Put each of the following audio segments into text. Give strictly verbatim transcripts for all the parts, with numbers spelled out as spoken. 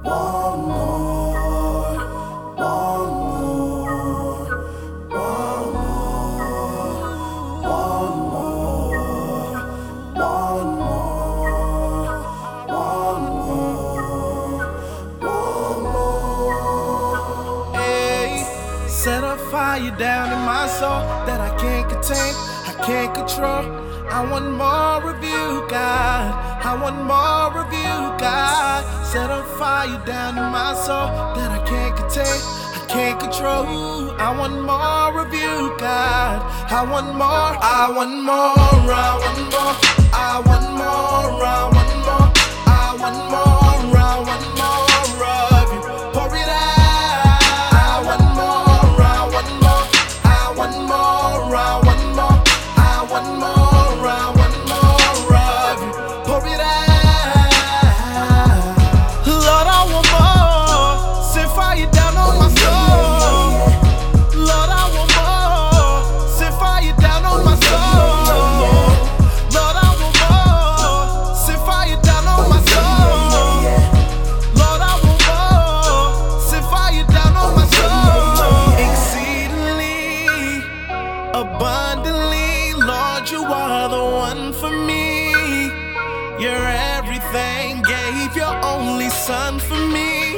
want more, want more, want more, want more, want more, want more, want more. Hey, set a fire down in my soul that I can't contain, I can't control. I want more of you, God. I want more of you, God. Set a fire down in my soul that I can't contain, I can't control. I want more of you, God. I want more, I want more, I want more, I want more, I want more, I want more, I want more of you. Pour it out. I want more, I want more, I want more, I want more, I want more. Abundantly, Lord, you are the one for me. You're everything, gave your only son for me.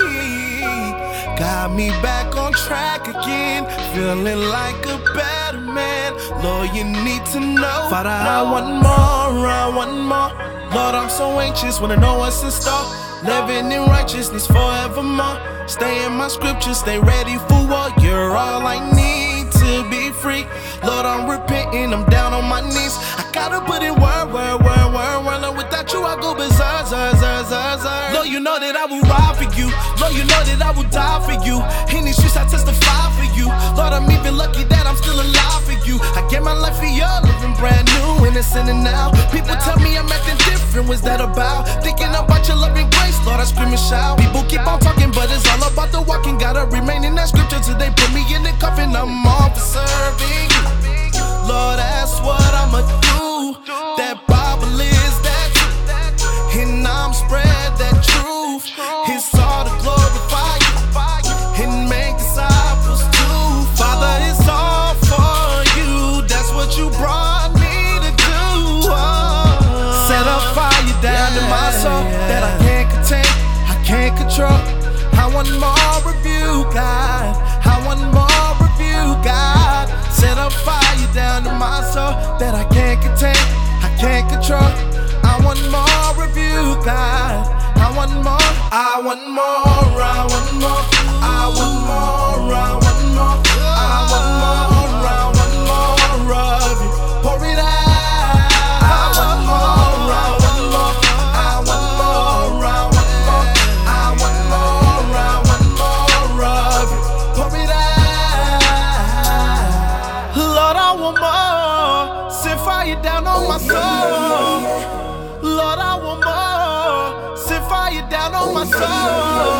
Got me back on track again, feeling like a better man. Lord, you need to know, Father, I want more, I want more. Lord, I'm so anxious, wanna know what's in store. Living in righteousness forevermore. Stay in my scriptures, stay ready for war. You're all I need to be free. Lord, I'm repenting, I'm down on my knees. I gotta put in word, word, word, word, word. Lord, without you, I go berserk, zer, zer, zer, zer. Lord, you know that I will ride for you. Lord, you know that I will die for you. In these streets, I testify for you. Lord, I'm even lucky that I'm still alive for you. I gave my life for you, living brand new, innocent and now. People tell me I'm acting different, what's that about? Thinking about your loving grace, Lord, I scream and shout. People keep on talking, but it's all about the walking. Gotta remain in that scripture till they put me in the coffin. I'm all for serving you. Lord, that's what I'ma do. That Bible is that truth, and I'm spread that truth. It's all to glorify you and make disciples too. Father, it's all for you. That's what you brought me to do. Oh. Set a fire down in my soul that I can't contain, I can't control. I want more of you, God. I want more of you, God. Set a fire down in my soul that I can't contain, I can't control. I want more of you, God. I want more, I want more, I want more, I want more, I want more, I want more, I want more of you. Pour it out. I want more, I want more, I want more, I want more, I want more, I want more of you. Pour it out. Lord, I want more. Set fire down on my soul. Lord, I want more. Set fire down on my soul.